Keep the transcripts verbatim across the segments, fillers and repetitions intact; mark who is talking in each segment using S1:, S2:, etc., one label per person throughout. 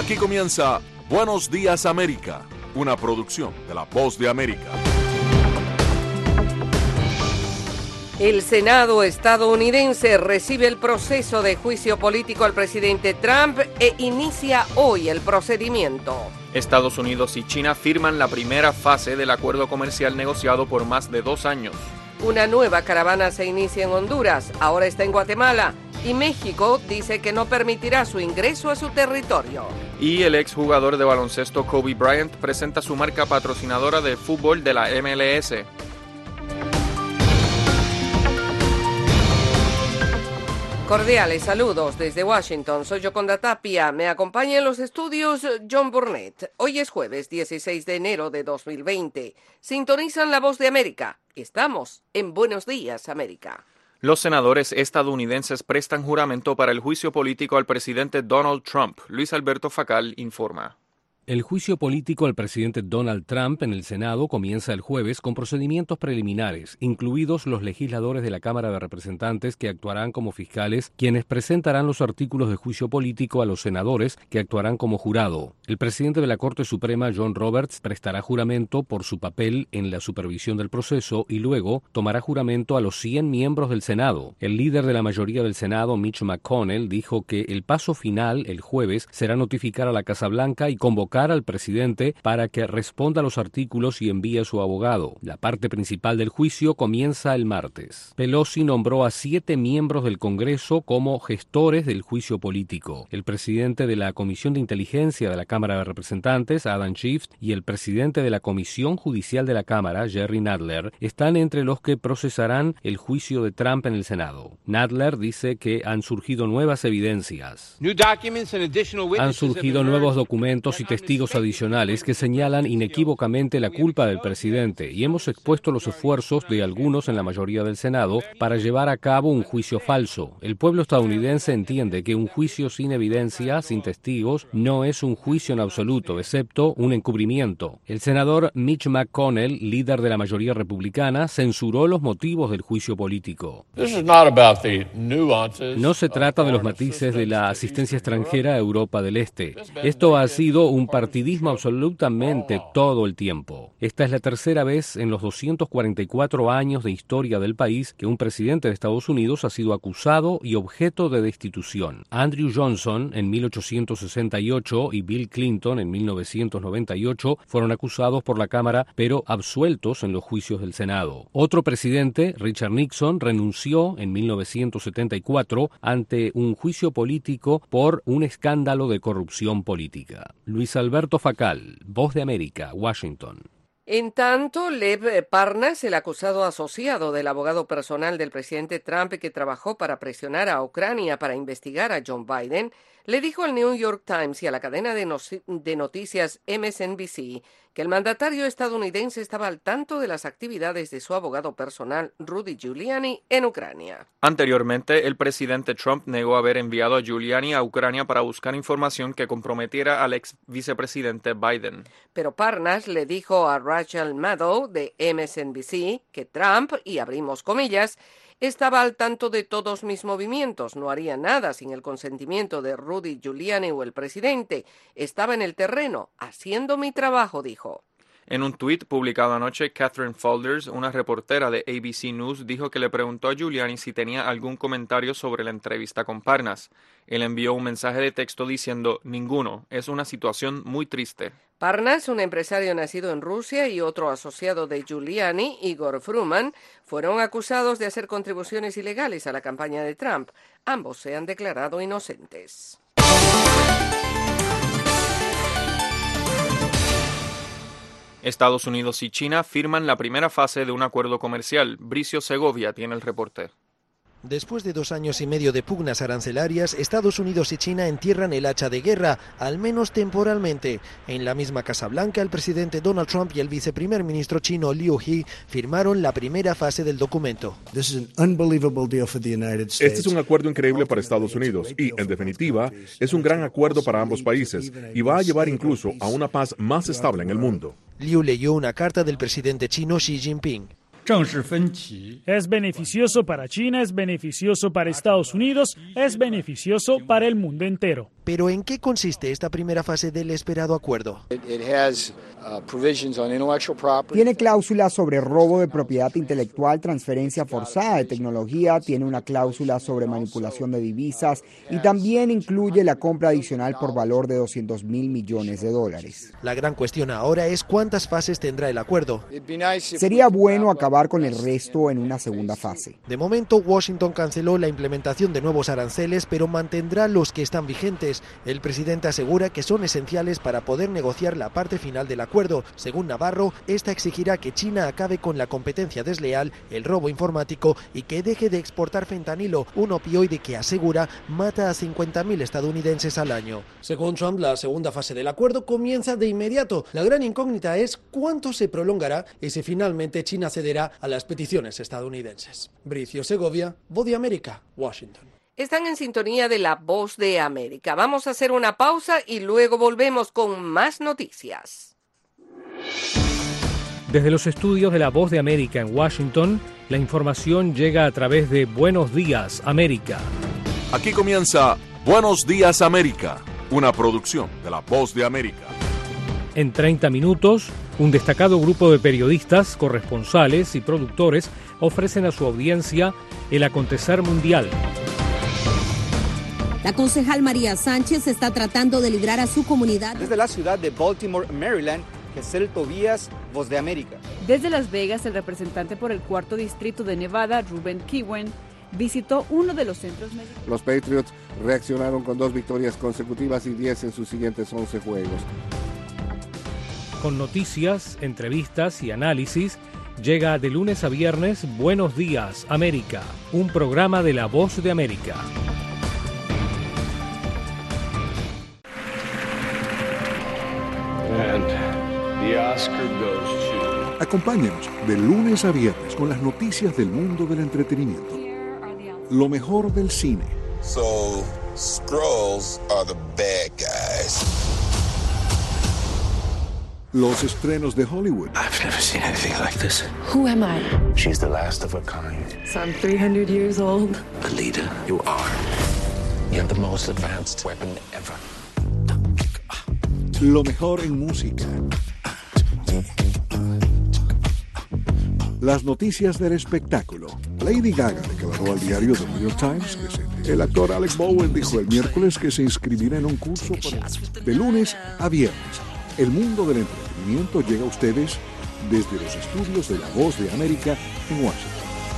S1: Aquí comienza Buenos Días América, una producción de La Voz de América.
S2: El Senado estadounidense recibe el proceso de juicio político al presidente Trump e inicia hoy el procedimiento.
S3: Estados Unidos y China firman la primera fase del acuerdo comercial negociado por más de dos años.
S2: Una nueva caravana se inicia en Honduras, ahora está en Guatemala, y México dice que no permitirá su ingreso a su territorio.
S3: Y el exjugador de baloncesto Kobe Bryant presenta su marca patrocinadora de fútbol de la M L S.
S2: Cordiales saludos desde Washington, soy Yoconda Tapia, me acompaña en los estudios John Burnett. Hoy es jueves dieciséis de enero de dos mil veinte. Sintonizan La Voz de América. Estamos en Buenos Días, América.
S3: Los senadores estadounidenses prestan juramento para el juicio político al presidente Donald Trump. Luis Alberto Facal informa.
S4: El juicio político al presidente Donald Trump en el Senado comienza el jueves con procedimientos preliminares, incluidos los legisladores de la Cámara de Representantes que actuarán como fiscales, quienes presentarán los artículos de juicio político a los senadores que actuarán como jurado. El presidente de la Corte Suprema, John Roberts, prestará juramento por su papel en la supervisión del proceso y luego tomará juramento a los cien miembros del Senado. El líder de la mayoría del Senado, Mitch McConnell, dijo que el paso final, el jueves, será notificar a la Casa Blanca y convocar al presidente para que responda a los artículos y envíe a su abogado. La parte principal del juicio comienza el martes. Pelosi nombró a siete miembros del Congreso como gestores del juicio político. El presidente de la Comisión de Inteligencia de la Cámara de Representantes, Adam Schiff, y el presidente de la Comisión Judicial de la Cámara, Jerry Nadler, están entre los que procesarán el juicio de Trump en el Senado. Nadler dice que han surgido nuevas evidencias. Han surgido nuevos documentos y testimonios testigos adicionales que señalan inequívocamente la culpa del presidente y hemos expuesto los esfuerzos de algunos en la mayoría del Senado para llevar a cabo un juicio falso. El pueblo estadounidense entiende que un juicio sin evidencia, sin testigos, no es un juicio en absoluto, excepto un encubrimiento. El senador Mitch McConnell, líder de la mayoría republicana, censuró los motivos del juicio político. No se trata de los matices de la asistencia extranjera a Europa del Este. Esto ha sido un partidismo absolutamente todo el tiempo. Esta es la tercera vez en los doscientos cuarenta y cuatro años de historia del país que un presidente de Estados Unidos ha sido acusado y objeto de destitución. Andrew Johnson en mil ochocientos sesenta y ocho y Bill Clinton en mil novecientos noventa y ocho fueron acusados por la Cámara, pero absueltos en los juicios del Senado. Otro presidente, Richard Nixon, renunció en mil novecientos setenta y cuatro ante un juicio político por un escándalo de corrupción política. Luis Alberto Facal, Voz de América, Washington.
S2: En tanto, Lev Parnas, el acusado asociado del abogado personal del presidente Trump que trabajó para presionar a Ucrania para investigar a John Biden, le dijo al New York Times y a la cadena de, no- de noticias M S N B C que el mandatario estadounidense estaba al tanto de las actividades de su abogado personal, Rudy Giuliani, en Ucrania.
S3: Anteriormente, el presidente Trump negó haber enviado a Giuliani a Ucrania para buscar información que comprometiera al ex vicepresidente Biden.
S2: Pero Parnas le dijo a Rachel Maddow de M S N B C que Trump, y abrimos comillas, estaba al tanto de todos mis movimientos, no haría nada sin el consentimiento de Rudy Giuliani o el presidente. Estaba en el terreno, haciendo mi trabajo, dijo.
S3: En un tuit publicado anoche, Catherine Faulders, una reportera de A B C News, dijo que le preguntó a Giuliani si tenía algún comentario sobre la entrevista con Parnas. Él envió un mensaje de texto diciendo, ninguno, es una situación muy triste.
S2: Parnas, un empresario nacido en Rusia, y otro asociado de Giuliani, Igor Fruman, fueron acusados de hacer contribuciones ilegales a la campaña de Trump. Ambos se han declarado inocentes.
S3: Estados Unidos y China firman la primera fase de un acuerdo comercial. Bricio Segovia tiene el reporte.
S5: Después de dos años y medio de pugnas arancelarias, Estados Unidos y China entierran el hacha de guerra, al menos temporalmente. En la misma Casa Blanca, el presidente Donald Trump y el viceprimer ministro chino Liu He firmaron la primera fase del documento.
S6: Este es un acuerdo increíble para Estados Unidos y, en definitiva, es un gran acuerdo para ambos países y va a llevar incluso a una paz más estable en el mundo.
S5: Liu leyó una carta del presidente chino Xi Jinping.
S7: Es beneficioso para China, es beneficioso para Estados Unidos, es beneficioso para el mundo entero.
S5: Pero ¿en qué consiste esta primera fase del esperado acuerdo?
S8: Tiene cláusulas sobre robo de propiedad intelectual, transferencia forzada de tecnología, tiene una cláusula sobre manipulación de divisas y también incluye la compra adicional por valor de doscientos mil millones de dólares.
S5: La gran cuestión ahora es cuántas fases tendrá el acuerdo.
S8: Sería bueno acabar con el resto en una segunda fase.
S5: De momento, Washington canceló la implementación de nuevos aranceles, pero mantendrá los que están vigentes. El presidente asegura que son esenciales para poder negociar la parte final del acuerdo. Según Navarro, esta exigirá que China acabe con la competencia desleal, el robo informático y que deje de exportar fentanilo, un opioide que asegura mata a cincuenta mil estadounidenses al año. Según Trump, la segunda fase del acuerdo comienza de inmediato. La gran incógnita es cuánto se prolongará y si finalmente China cederá a las peticiones estadounidenses. Bricio Segovia, Voz de América, Washington.
S2: Están en sintonía de La Voz de América. Vamos a hacer una pausa y luego volvemos con más noticias.
S4: Desde los estudios de La Voz de América en Washington, la información llega a través de Buenos Días, América.
S1: Aquí comienza Buenos Días, América, una producción de La Voz de América.
S4: En treinta minutos, un destacado grupo de periodistas, corresponsales y productores ofrecen a su audiencia el acontecer mundial.
S9: La concejal María Sánchez está tratando de librar a su comunidad.
S10: Desde la ciudad de Baltimore, Maryland, Gesell Tobías, Voz de América.
S11: Desde Las Vegas, el representante por el cuarto distrito de Nevada, Ruben Kiwen, visitó uno de los centros médicos.
S12: Los Patriots reaccionaron con dos victorias consecutivas y diez en sus siguientes once juegos.
S4: Con noticias, entrevistas y análisis, llega de lunes a viernes Buenos Días, América, un programa de La Voz de América.
S13: And the Oscar goes to...
S14: Acompáñenos de lunes a viernes con las noticias del mundo del entretenimiento. Lo mejor del cine.
S15: So, Skrulls are the bad guys.
S14: Los estrenos de Hollywood.
S16: I've never seen anything like this.
S17: Who am I?
S16: She's the last of her kind.
S17: So I'm three hundred years old.
S16: Alita, you are. You have the most advanced weapon ever.
S14: Lo mejor en música. Las noticias del espectáculo. Lady Gaga declaró al diario The New York Times que se... El actor Alec Bowen dijo el miércoles que se inscribirá en un curso para... De lunes a viernes. El mundo del entretenimiento llega a ustedes desde los estudios de La Voz de América en Washington.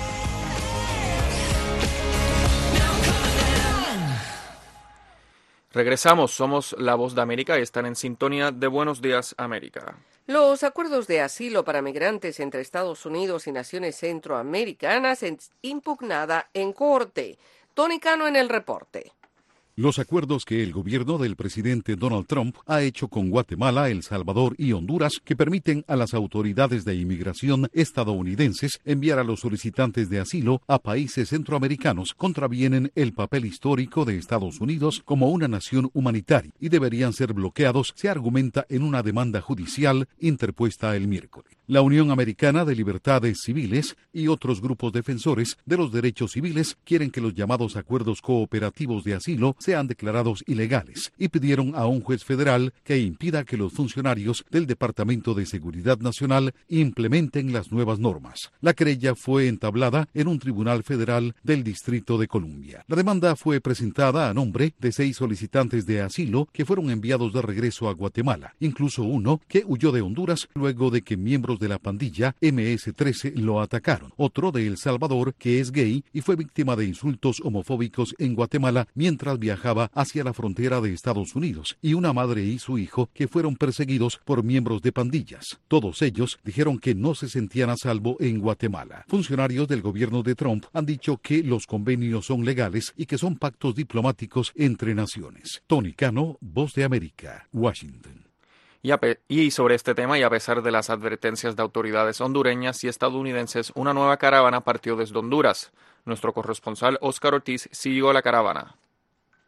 S3: Regresamos, somos La Voz de América y están en sintonía de Buenos Días, América.
S2: Los acuerdos de asilo para migrantes entre Estados Unidos y naciones centroamericanas es impugnada en corte. Tony Cano en el reporte.
S18: Los acuerdos que el gobierno del presidente Donald Trump ha hecho con Guatemala, El Salvador y Honduras, que permiten a las autoridades de inmigración estadounidenses enviar a los solicitantes de asilo a países centroamericanos, contravienen el papel histórico de Estados Unidos como una nación humanitaria y deberían ser bloqueados, se argumenta en una demanda judicial interpuesta el miércoles. La Unión Americana de Libertades Civiles y otros grupos defensores de los derechos civiles quieren que los llamados acuerdos cooperativos de asilo sean declarados ilegales y pidieron a un juez federal que impida que los funcionarios del Departamento de Seguridad Nacional implementen las nuevas normas. La querella fue entablada en un tribunal federal del Distrito de Columbia. La demanda fue presentada a nombre de seis solicitantes de asilo que fueron enviados de regreso a Guatemala, incluso uno que huyó de Honduras luego de que miembros de la pandilla eme ese trece lo atacaron, otro de El Salvador que es gay y fue víctima de insultos homofóbicos en Guatemala mientras viajaba hacia la frontera de Estados Unidos, y una madre y su hijo que fueron perseguidos por miembros de pandillas. Todos ellos dijeron que no se sentían a salvo en Guatemala. Funcionarios del gobierno de Trump han dicho que los convenios son legales y que son pactos diplomáticos entre naciones. Tony Cano, Voz de América, Washington.
S3: Y, a pe- y sobre este tema, y a pesar de las advertencias de autoridades hondureñas y estadounidenses, una nueva caravana partió desde Honduras. Nuestro corresponsal Oscar Ortiz siguió la caravana.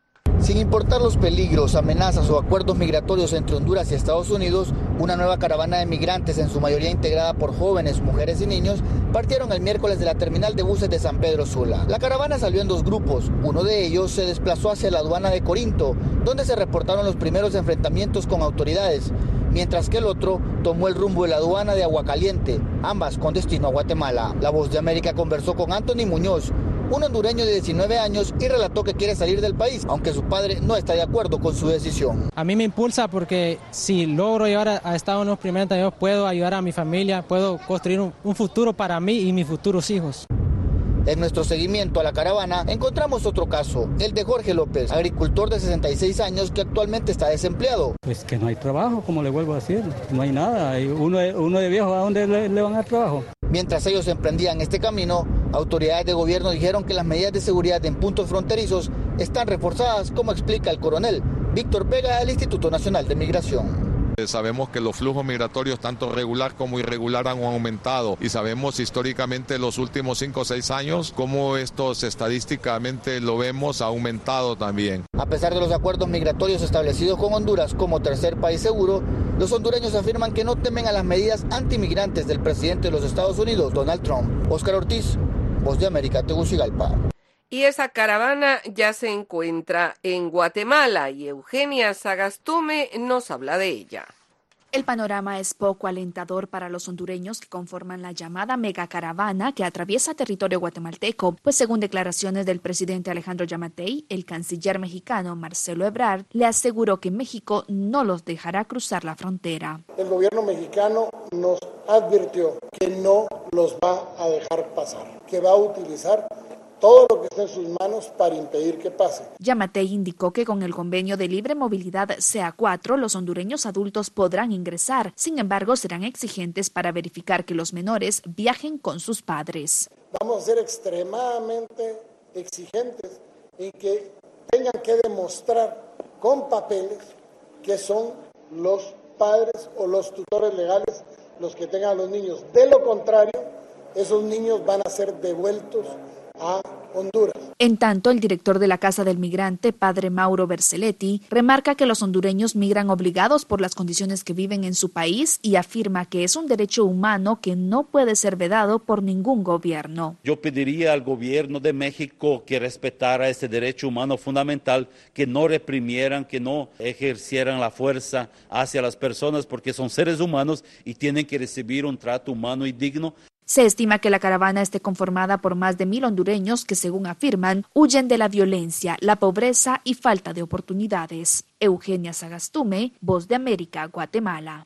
S19: Sin importar los peligros, amenazas o acuerdos migratorios entre Honduras y Estados Unidos, una nueva caravana de migrantes, en su mayoría integrada por jóvenes, mujeres y niños, partieron el miércoles de la terminal de buses de San Pedro Sula. La caravana salió en dos grupos. Uno de ellos se desplazó hacia la aduana de Corinto, donde se reportaron los primeros enfrentamientos con autoridades, mientras que el otro tomó el rumbo de la aduana de Aguacaliente, ambas con destino a Guatemala. La Voz de América conversó con Anthony Muñoz, un hondureño de diecinueve años, y relató que quiere salir del país, aunque su padre no está de acuerdo con su decisión.
S20: A mí me impulsa porque si logro llegar a, a Estados Unidos primero, yo puedo ayudar a mi familia, puedo construir un, un futuro para mí y mis futuros hijos.
S19: En nuestro seguimiento a la caravana encontramos otro caso, el de Jorge López, agricultor de sesenta y seis años que actualmente está desempleado.
S21: Pues que no hay trabajo, como le vuelvo a decir, no hay nada. Uno, uno de viejo, ¿a dónde le, le van a dar trabajo?
S19: Mientras ellos emprendían este camino, autoridades de gobierno dijeron que las medidas de seguridad en puntos fronterizos están reforzadas, como explica el coronel Víctor Vega del Instituto Nacional de Migración.
S22: Sabemos que los flujos migratorios, tanto regular como irregular, han aumentado y sabemos históricamente los últimos cinco o seis años cómo estos estadísticamente lo vemos ha aumentado también.
S19: A pesar de los acuerdos migratorios establecidos con Honduras como tercer país seguro, los hondureños afirman que no temen a las medidas antimigrantes del presidente de los Estados Unidos, Donald Trump. Óscar Ortiz, Voz de América, Tegucigalpa.
S2: Y esa caravana ya se encuentra en Guatemala y Eugenia Sagastume nos habla de ella.
S23: El panorama es poco alentador para los hondureños que conforman la llamada megacaravana que atraviesa territorio guatemalteco, pues según declaraciones del presidente Alejandro Yamatei, el canciller mexicano Marcelo Ebrard le aseguró que México no los dejará cruzar la frontera.
S24: El gobierno mexicano nos advirtió que no los va a dejar pasar, que va a utilizar todo lo que esté en sus manos para impedir que pase.
S23: Yamatei indicó que con el convenio de libre movilidad C A cuatro, los hondureños adultos podrán ingresar. Sin embargo, serán exigentes para verificar que los menores viajen con sus padres.
S24: Vamos a ser extremadamente exigentes en que tengan que demostrar con papeles que son los padres o los tutores legales los que tengan a los niños. De lo contrario, esos niños van a ser devueltos a Honduras.
S23: En tanto, el director de la Casa del Migrante, padre Mauro Berceletti, remarca que los hondureños migran obligados por las condiciones que viven en su país y afirma que es un derecho humano que no puede ser vedado por ningún gobierno.
S25: Yo pediría al gobierno de México que respetara ese derecho humano fundamental, que no reprimieran, que no ejercieran la fuerza hacia las personas porque son seres humanos y tienen que recibir un trato humano y digno.
S23: Se estima que la caravana esté conformada por más de mil hondureños que, según afirman, huyen de la violencia, la pobreza y falta de oportunidades. Eugenia Sagastume, Voz de América, Guatemala.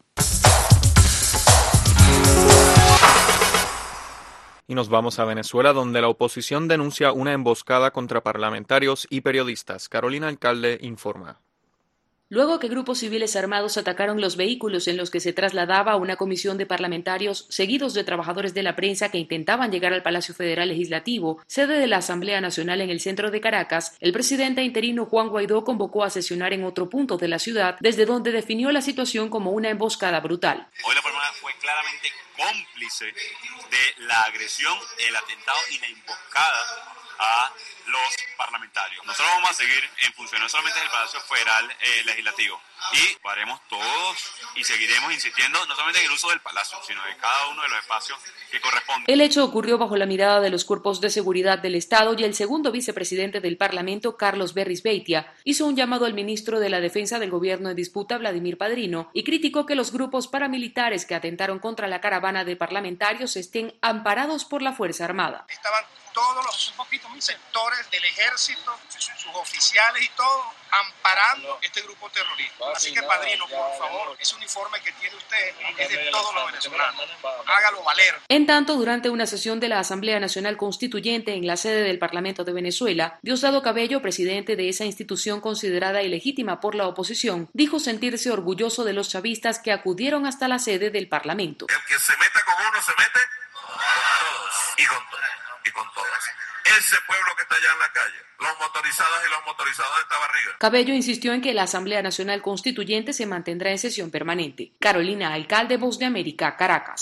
S3: Y nos vamos a Venezuela, donde la oposición denuncia una emboscada contra parlamentarios y periodistas. Carolina Alcalde informa.
S26: Luego que grupos civiles armados atacaron los vehículos en los que se trasladaba una comisión de parlamentarios, seguidos de trabajadores de la prensa que intentaban llegar al Palacio Federal Legislativo, sede de la Asamblea Nacional en el centro de Caracas, el presidente interino Juan Guaidó convocó a sesionar en otro punto de la ciudad, desde donde definió la situación como una emboscada brutal.
S27: Hoy la forma fue claramente cómplice de la agresión, el atentado y la emboscada a los parlamentarios. Nosotros vamos a seguir en función no solamente del Palacio Federal eh, Legislativo y haremos todos y seguiremos insistiendo no solamente en el uso del Palacio, sino de cada uno de los espacios que corresponden.
S26: El hecho ocurrió bajo la mirada de los cuerpos de seguridad del Estado y el segundo vicepresidente del Parlamento, Carlos Berris Beitia, hizo un llamado al ministro de la Defensa del Gobierno en disputa, Vladimir Padrino, y criticó que los grupos paramilitares que atentaron contra la caravana de parlamentarios estén amparados por la Fuerza Armada.
S28: Estaban todos los sectores del ejército, sus oficiales y todo, amparando este grupo terrorista. Así que, Padrino, por favor, ese uniforme que tiene usted es de todos los venezolanos. Hágalo valer.
S26: En tanto, durante una sesión de la Asamblea Nacional Constituyente en la sede del Parlamento de Venezuela, Diosdado Cabello, presidente de esa institución considerada ilegítima por la oposición, dijo sentirse orgulloso de los chavistas que acudieron hasta la sede del Parlamento.
S29: El que se meta con uno se mete con todos y con todos. Y con todas. Ese pueblo que está allá en la calle, los motorizados y los motorizados de esta barriga.
S26: Cabello insistió en que la Asamblea Nacional Constituyente se mantendrá en sesión permanente. Carolina Alcalde, Voz de América, Caracas.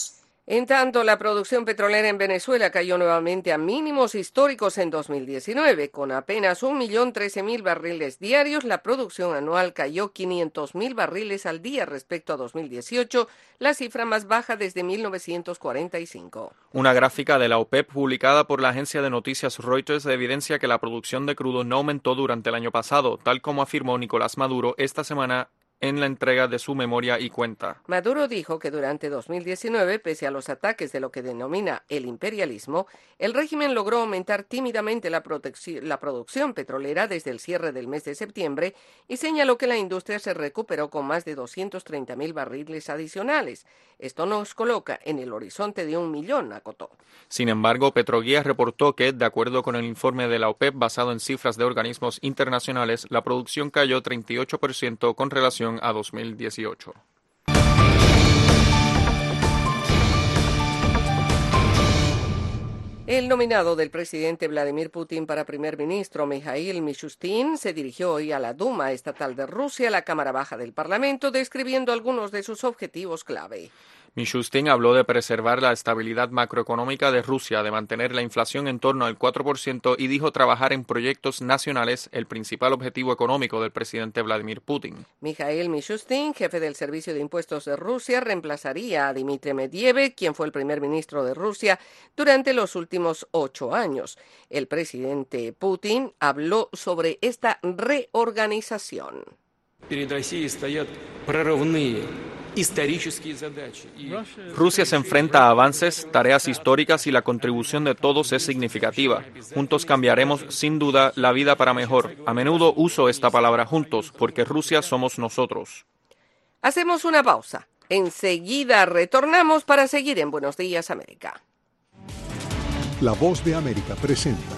S2: En tanto, la producción petrolera en Venezuela cayó nuevamente a mínimos históricos en dos mil diecinueve. Con apenas un millón trece mil barriles diarios, la producción anual cayó quinientos mil barriles al día respecto a dos mil dieciocho, la cifra más baja desde mil novecientos cuarenta y cinco.
S3: Una gráfica de la OPEP publicada por la agencia de noticias Reuters evidencia que la producción de crudo no aumentó durante el año pasado, tal como afirmó Nicolás Maduro esta semana en la entrega de su memoria y cuenta.
S2: Maduro dijo que durante dos mil diecinueve, pese a los ataques de lo que denomina el imperialismo, el régimen logró aumentar tímidamente la, la producción petrolera desde el cierre del mes de septiembre y señaló que la industria se recuperó con más de doscientos treinta mil barriles adicionales. Esto nos coloca en el horizonte de un millón, acotó.
S3: Sin embargo, Petroguía reportó que, de acuerdo con el informe de la OPEP basado en cifras de organismos internacionales, la producción cayó treinta y ocho por ciento con relación a dos mil dieciocho.
S2: El nominado del presidente Vladimir Putin para primer ministro, Mikhail Mishustin, se dirigió hoy a la Duma estatal de Rusia, la Cámara Baja del Parlamento, describiendo algunos de sus objetivos clave.
S3: Mishustin habló de preservar la estabilidad macroeconómica de Rusia, de mantener la inflación en torno al cuatro por ciento y dijo trabajar en proyectos nacionales, el principal objetivo económico del presidente Vladimir Putin.
S2: Mikhail Mishustin, jefe del Servicio de Impuestos de Rusia, reemplazaría a Dmitry Medvedev, quien fue el primer ministro de Rusia durante los últimos ocho años. El presidente Putin habló sobre esta reorganización.
S3: Rusia se enfrenta a avances, tareas históricas y la contribución de todos es significativa. Juntos cambiaremos, sin duda, la vida para mejor. A menudo uso esta palabra juntos, porque Rusia somos nosotros.
S2: Hacemos una pausa. Enseguida retornamos para seguir en Buenos Días, América.
S14: La Voz de América presenta.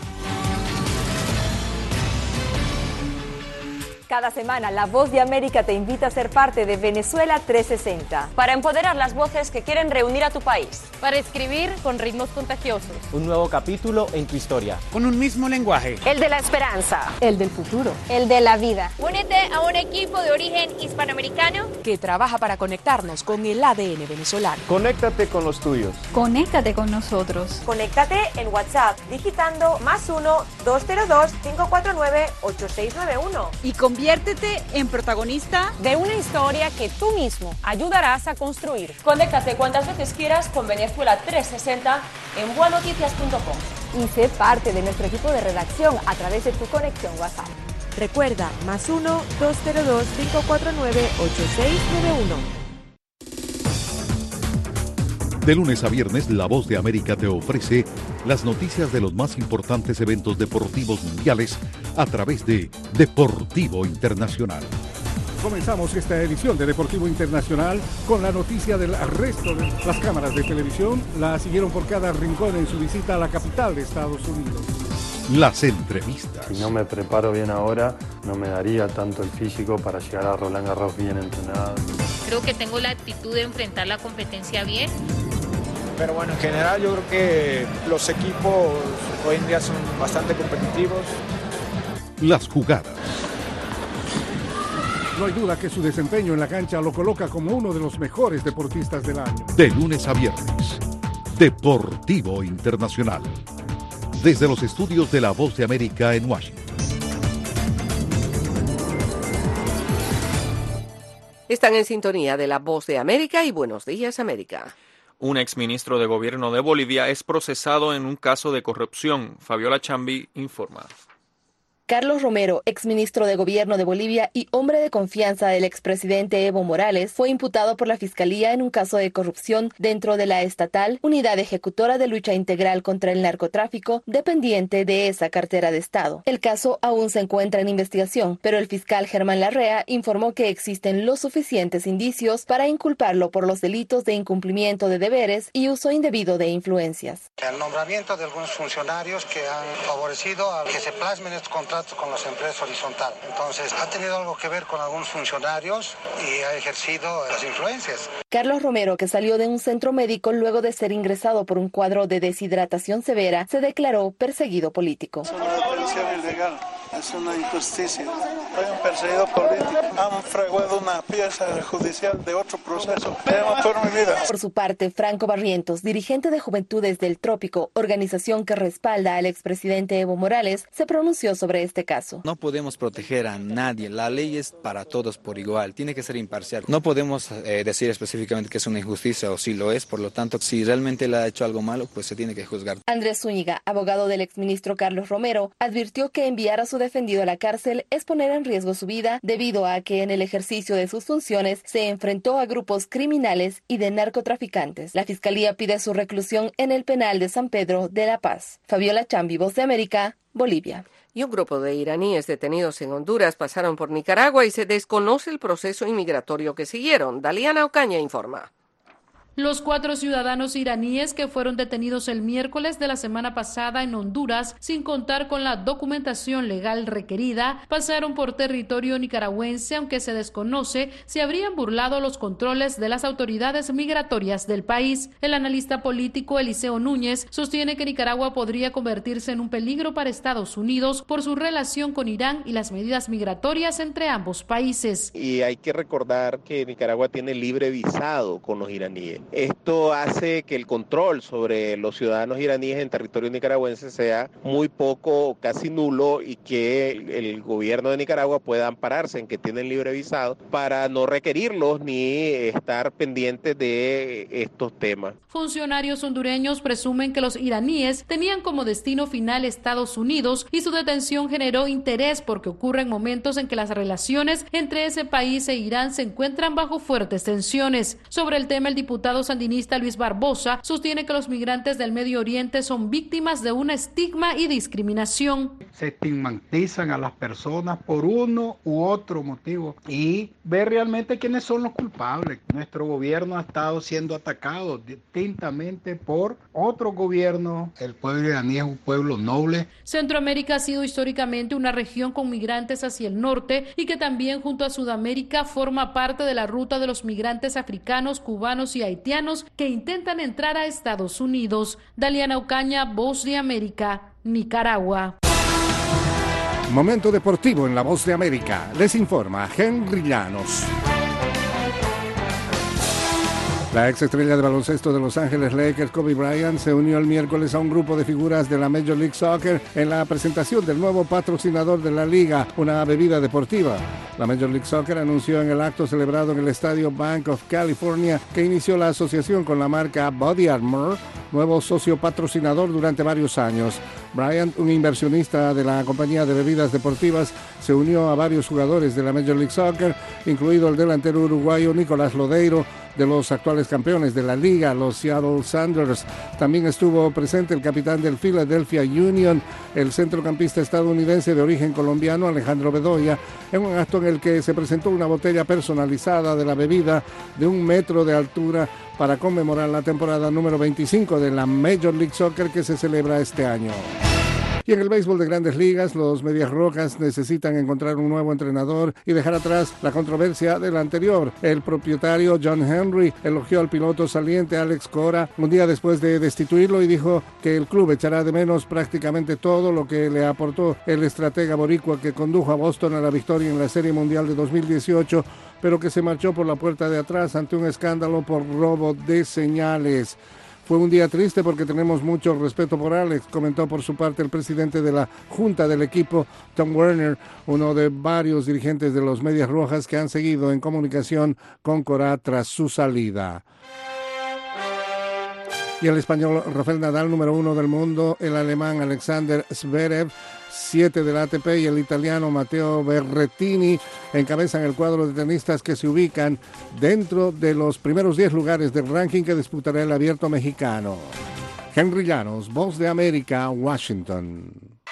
S1: Cada semana, La Voz de América te invita a ser parte de Venezuela trescientos sesenta.
S5: Para empoderar las voces que quieren reunir a tu país.
S6: Para escribir con ritmos contagiosos.
S7: Un nuevo capítulo en tu historia.
S8: Con un mismo lenguaje.
S5: El de la esperanza.
S1: El del futuro.
S5: El de la vida.
S6: Únete a un equipo de origen hispanoamericano
S5: que trabaja para conectarnos con el A D N venezolano.
S9: Conéctate con los tuyos.
S1: Conéctate con nosotros.
S5: Conéctate en WhatsApp digitando más uno, dos cero dos, cinco cuatro nueve, ocho seis nueve uno.
S1: Y conviértete en protagonista
S5: de una historia que tú mismo ayudarás a construir. Conéctate cuantas veces quieras con Venezuela trescientos sesenta en bua noticias punto com.
S1: Y sé parte de nuestro equipo de redacción a través de tu conexión WhatsApp.
S5: Recuerda, más uno, dos cero dos, cinco cuatro nueve, ocho seis nueve uno.
S18: De lunes a viernes, La Voz de América te ofrece las noticias de los más importantes eventos deportivos mundiales a través de Deportivo Internacional.
S10: Comenzamos esta edición de Deportivo Internacional con la noticia del arresto de las cámaras de televisión. La siguieron por cada rincón en su visita a la capital de Estados Unidos.
S18: Las entrevistas.
S11: Si no me preparo bien ahora, no me daría tanto el físico para llegar a Roland Garros bien entrenado.
S6: Creo que tengo la actitud de enfrentar la competencia bien.
S12: Pero bueno, en general yo creo que los equipos hoy en día son bastante competitivos.
S18: Las jugadas.
S10: No hay duda que su desempeño en la cancha lo coloca como uno de los mejores deportistas del año.
S18: De lunes a viernes, Deportivo Internacional. Desde los estudios de La Voz de América en Washington.
S2: Están en sintonía de La Voz de América y Buenos Días, América.
S3: Un exministro de gobierno de Bolivia es procesado en un caso de corrupción. Fabiola Chambi informa.
S1: Carlos Romero, exministro de Gobierno de Bolivia y hombre de confianza del expresidente Evo Morales, fue imputado por la Fiscalía en un caso de corrupción dentro de la estatal Unidad Ejecutora de Lucha Integral contra el Narcotráfico, dependiente de esa cartera de Estado. El caso aún se encuentra en investigación, pero el fiscal Germán Larrea informó que existen los suficientes indicios para inculparlo por los delitos de incumplimiento de deberes y uso indebido de influencias.
S30: El nombramiento de algunos funcionarios que han favorecido a que se plasmen estos contratos con las empresas horizontales. Entonces, ha tenido algo que ver con algunos funcionarios y ha ejercido las influencias.
S1: Carlos Romero, que salió de un centro médico luego de ser ingresado por un cuadro de deshidratación severa, se declaró perseguido político.
S30: Es una detención ilegal, es una injusticia. Soy un perseguido político. Han fraguado una pieza judicial de otro proceso. Temo por mi vida.
S1: Por su parte, Franco Barrientos, dirigente de Juventudes del Trópico, organización que respalda al expresidente Evo Morales, se pronunció sobre este caso.
S4: No podemos proteger a nadie. La ley es para todos por igual. Tiene que ser imparcial. No podemos eh, decir específicamente que es una injusticia o si lo es. Por lo tanto, si realmente le ha hecho algo malo, pues se tiene que juzgar.
S1: Andrés Zúñiga, abogado del exministro Carlos Romero, advirtió que enviar a su defendido a la cárcel es poner en riesgo su vida debido a que en el ejercicio de sus funciones se enfrentó a grupos criminales y de narcotraficantes. La Fiscalía pide su reclusión en el penal de San Pedro de La Paz. Fabiola Chambi, Voz de América, Bolivia.
S2: Y un grupo de iraníes detenidos en Honduras pasaron por Nicaragua y se desconoce el proceso inmigratorio que siguieron. Daliana Ocaña informa.
S8: Los cuatro ciudadanos iraníes que fueron detenidos el miércoles de la semana pasada en Honduras sin contar con la documentación legal requerida pasaron por territorio nicaragüense, aunque se desconoce si habrían burlado los controles de las autoridades migratorias del país. El analista político Eliseo Núñez sostiene que Nicaragua podría convertirse en un peligro para Estados Unidos por su relación con Irán y las medidas migratorias entre ambos países.
S9: Y hay que recordar que Nicaragua tiene libre visado con los iraníes. Esto hace que el control sobre los ciudadanos iraníes en territorio nicaragüense sea muy poco o casi nulo y que el, el gobierno de Nicaragua pueda ampararse en que tienen libre visado para no requerirlos ni estar pendientes de estos temas.
S8: Funcionarios hondureños presumen que los iraníes tenían como destino final Estados Unidos y su detención generó interés porque ocurren momentos en que las relaciones entre ese país e Irán se encuentran bajo fuertes tensiones. Sobre el tema, el diputado sandinista Luis Barbosa sostiene que los migrantes del Medio Oriente son víctimas de un estigma y discriminación.
S13: Se estigmatizan a las personas por uno u otro motivo y ver realmente quiénes son los culpables. Nuestro gobierno ha estado siendo atacado distintamente por otro gobierno. El pueblo iraní es un pueblo noble.
S8: Centroamérica ha sido históricamente una región con migrantes hacia el norte y que también junto a Sudamérica forma parte de la ruta de los migrantes africanos, cubanos y haitianos que intentan entrar a Estados Unidos. Daliana Ocaña, Voz de América, Nicaragua.
S10: Momento deportivo en la Voz de América. Les informa Henry Llanos. La ex estrella de baloncesto de Los Ángeles Lakers, Kobe Bryant, se unió el miércoles a un grupo de figuras de la Major League Soccer en la presentación del nuevo patrocinador de la liga, una bebida deportiva. La Major League Soccer anunció en el acto celebrado en el estadio Bank of California que inició la asociación con la marca Body Armor, nuevo socio patrocinador durante varios años. Bryant, un inversionista de la compañía de bebidas deportivas, se unió a varios jugadores de la Major League Soccer, incluido el delantero uruguayo Nicolás Lodeiro, de los actuales campeones de la liga, los Seattle Sounders. También estuvo presente el capitán del Philadelphia Union, el centrocampista estadounidense de origen colombiano Alejandro Bedoya, en un acto en el que se presentó una botella personalizada de la bebida de un metro de altura para conmemorar la temporada número veinticinco de la Major League Soccer que se celebra este año. Y en el béisbol de Grandes Ligas, los Medias Rojas necesitan encontrar un nuevo entrenador y dejar atrás la controversia del anterior. El propietario John Henry elogió al piloto saliente Alex Cora un día después de destituirlo y dijo que el club echará de menos prácticamente todo lo que le aportó el estratega boricua que condujo a Boston a la victoria en la Serie Mundial de dos mil dieciocho, pero que se marchó por la puerta de atrás ante un escándalo por robo de señales. Fue un día triste porque tenemos mucho respeto por Alex, comentó por su parte el presidente de la junta del equipo, Tom Werner, uno de varios dirigentes de los Medias Rojas que han seguido en comunicación con Cora tras su salida. Y el español Rafael Nadal, número uno del mundo, el alemán Alexander Zverev, siete del A T P, y el italiano Matteo Berrettini encabezan el cuadro de tenistas que se ubican dentro de los primeros diez lugares del ranking que disputará el Abierto Mexicano. Henry Llanos, Voz de América, Washington.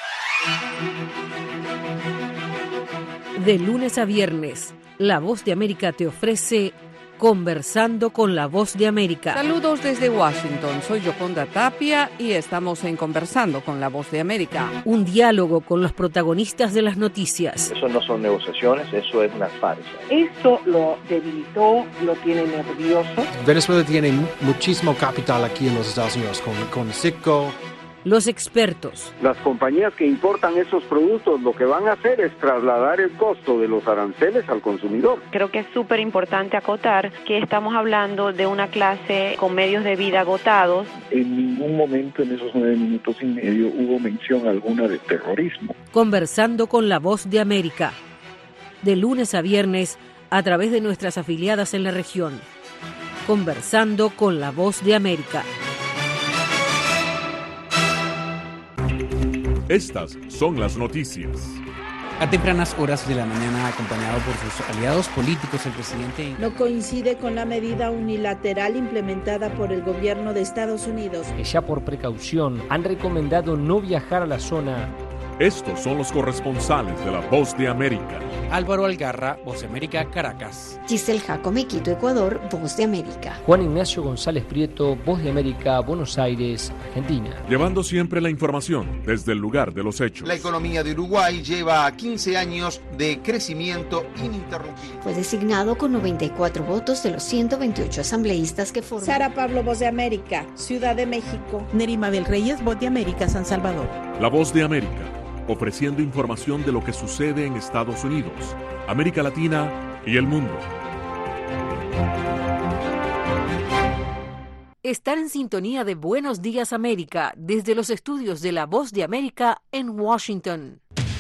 S15: De lunes a viernes, La Voz de América te ofrece Conversando con la Voz de América.
S2: Saludos desde Washington, soy Yoconda Tapia y estamos en Conversando con la Voz de América.
S15: Un diálogo con los protagonistas de las noticias.
S16: Eso no son negociaciones, eso es una farsa.
S17: Esto lo debilitó, lo tiene nervioso.
S20: Venezuela tiene muchísimo capital aquí en los Estados Unidos, con, con Citgo,
S15: Los expertos.
S19: Las compañías que importan esos productos lo que van a hacer es trasladar el costo de los aranceles al consumidor.
S20: Creo que es súper importante acotar que estamos hablando de una clase con medios de vida agotados.
S21: En ningún momento en esos nueve minutos y medio hubo mención alguna de terrorismo.
S15: Conversando con La Voz de América. De lunes a viernes, a través de nuestras afiliadas en la región. Conversando con La Voz de América.
S22: Estas son las noticias.
S19: A tempranas horas de la mañana, acompañado por sus aliados políticos, el presidente
S20: no coincide con la medida unilateral implementada por el gobierno de Estados Unidos,
S21: que ya por precaución han recomendado no viajar a la zona.
S22: Estos son los corresponsales de La Voz de América.
S19: Álvaro Algarra, Voz de América, Caracas.
S23: Giselle Jacome, Quito, Ecuador, Voz de América.
S21: Juan Ignacio González Prieto, Voz de América, Buenos Aires, Argentina.
S22: Llevando siempre la información desde el lugar de los hechos.
S24: La economía de Uruguay lleva quince años de crecimiento ininterrumpido.
S23: Fue designado con noventa y cuatro votos de los ciento veintiocho asambleístas que forman.
S20: Sara Pablo, Voz de América, Ciudad de México.
S25: Nerima Bel Reyes, Voz de América, San Salvador.
S22: La Voz de América, ofreciendo información de lo que sucede en Estados Unidos, América Latina y el mundo.
S15: Están en sintonía de Buenos Días América, desde los estudios de La Voz de América en Washington.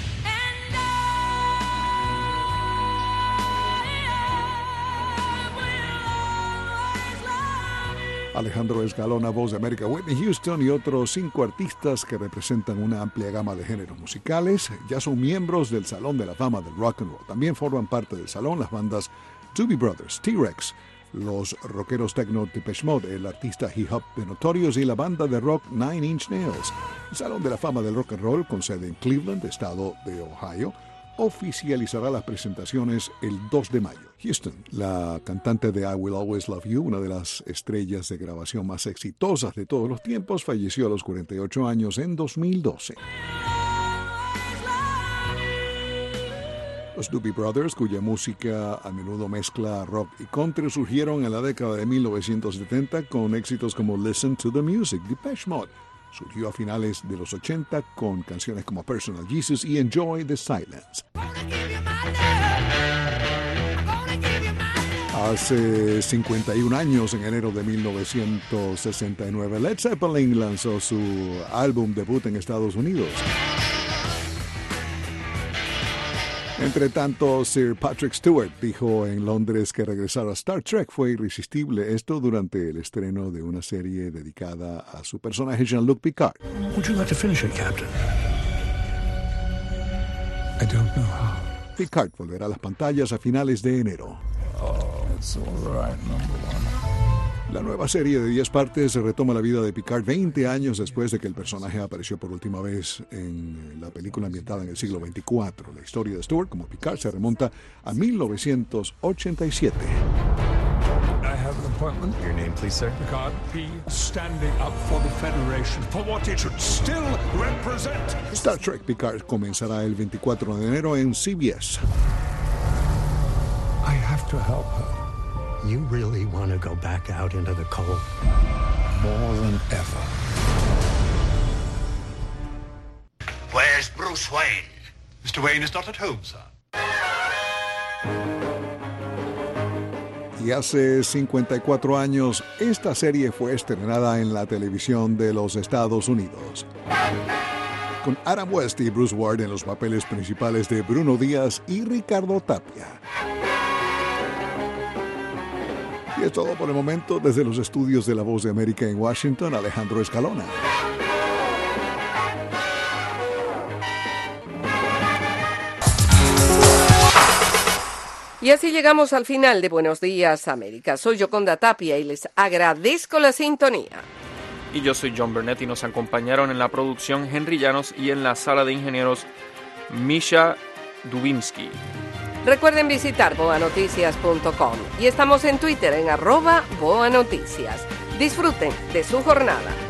S14: Alejandro Escalona, Voz de América, Whitney Houston y otros cinco artistas que representan una amplia gama de géneros musicales ya son miembros del Salón de la Fama del Rock and Roll. También forman parte del salón las bandas Doobie Brothers, T-Rex, los rockeros techno Depeche Mode, el artista hip hop The Notorious y la banda de rock Nine Inch Nails. El Salón de la Fama del Rock and Roll, con sede en Cleveland, estado de Ohio, oficializará las presentaciones el dos de mayo. Houston, la cantante de I Will Always Love You, una de las estrellas de grabación más exitosas de todos los tiempos, falleció a los cuarenta y ocho años en dos mil doce. Los Doobie Brothers, cuya música a menudo mezcla rock y country, surgieron en la década de mil novecientos setenta con éxitos como Listen to the Music. Depeche Mode surgió a finales de los ochenta con canciones como Personal Jesus y Enjoy the Silence. Hace cincuenta y un años, en enero de mil novecientos sesenta y nueve, Led Zeppelin lanzó su álbum debut en Estados Unidos. Entre tanto, Sir Patrick Stewart dijo en Londres que regresar a Star Trek fue irresistible, esto durante el estreno de una serie dedicada a su personaje Jean-Luc Picard.
S27: Would you like to finish it, Captain? I don't know how.
S14: Picard volverá a las pantallas a finales de enero.
S27: Oh, it's all right, number one.
S14: La nueva serie de diez partes retoma la vida de Picard veinte años después de que el personaje apareció por última vez en la película ambientada en el siglo veinticuatro. La historia de Stewart como Picard se remonta a mil novecientos ochenta y siete.
S27: I have an appointment.
S28: Your name, please, sir?
S27: Picard P. Standing up for the Federation, for what it should still represent.
S14: Star Trek Picard comenzará el veinticuatro de enero en C B S.
S27: I have to help her.
S28: You really want to go back out into the cold?
S27: More than ever.
S28: Where's Bruce Wayne? Mister Wayne is not at home, sir.
S14: Y hace cincuenta y cuatro años, esta serie fue estrenada en la televisión de los Estados Unidos. Con Adam West y Bruce Ward en los papeles principales de Bruno Díaz y Ricardo Tapia. Y es todo por el momento desde los estudios de La Voz de América en Washington, Alejandro Escalona.
S2: Y así llegamos al final de Buenos Días América. Soy Yoconda Tapia y les agradezco la sintonía.
S3: Y yo soy John Burnett y nos acompañaron en la producción Henry Llanos y en la sala de ingenieros Misha Dubinsky.
S2: Recuerden visitar boa noticias punto com y estamos en Twitter en arroba boanoticias. Disfruten de su jornada.